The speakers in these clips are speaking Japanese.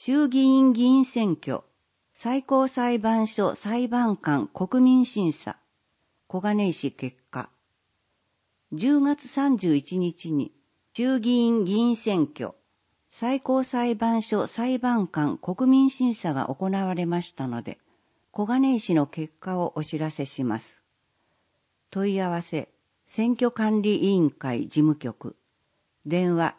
衆議院議員選挙、最高裁判所裁判官国民審査、小金井市結果。10月31日に衆議院議員選挙、最高裁判所裁判官国民審査が行われましたので、小金井市の結果をお知らせします。問い合わせ、選挙管理委員会事務局、電話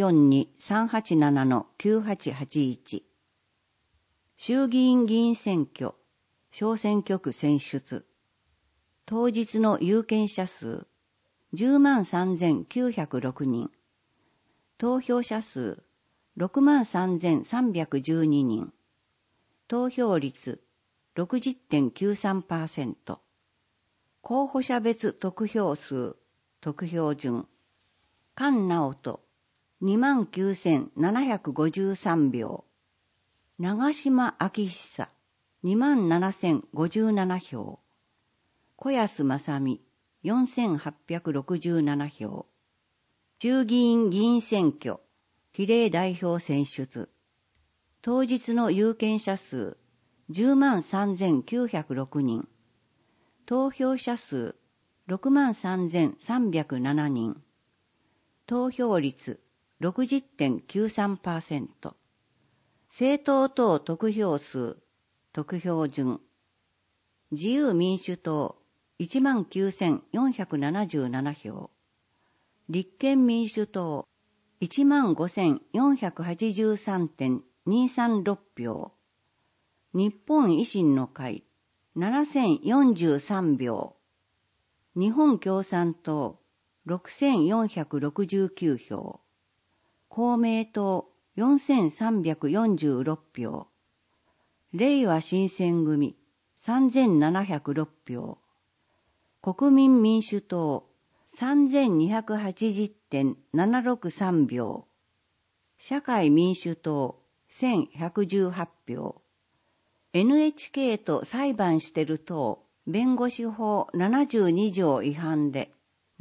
042-387-9881。衆議院議員選挙、小選挙区選出。当日の有権者数、103,906 人。投票者数、63,312 人。投票率、60.93%。候補者別得票数、得票順。菅直人、29,753 票。長島昭久、27,057 票。小安正美、4,867 票。衆議院議員選挙、比例代表選出。当日の有権者数、103,906 人。投票者数、63,307 人。投票率、60.93%。政党等得票数、得票順。自由民主党、19,477 票。立憲民主党、15,483.236 票。日本維新の会、7,043 票。日本共産党、6,469 票。公明党、4,346 票。れいわ新選組、3,706 票。国民民主党、3,280.763 票。社会民主党、1,118 票。NHK と裁判してる党、弁護士法72条違反で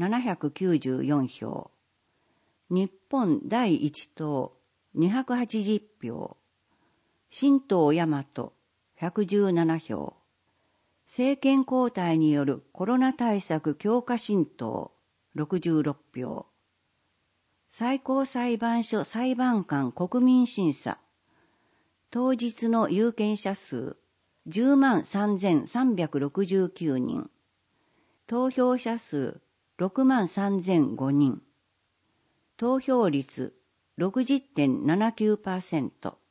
794票。日本第一党、280票。新党大和、117票。政権交代によるコロナ対策強化新党、66票。最高裁判所裁判官国民審査。当日の有権者数、103,369 人。投票者数、63,005 人。投票率、60.79%。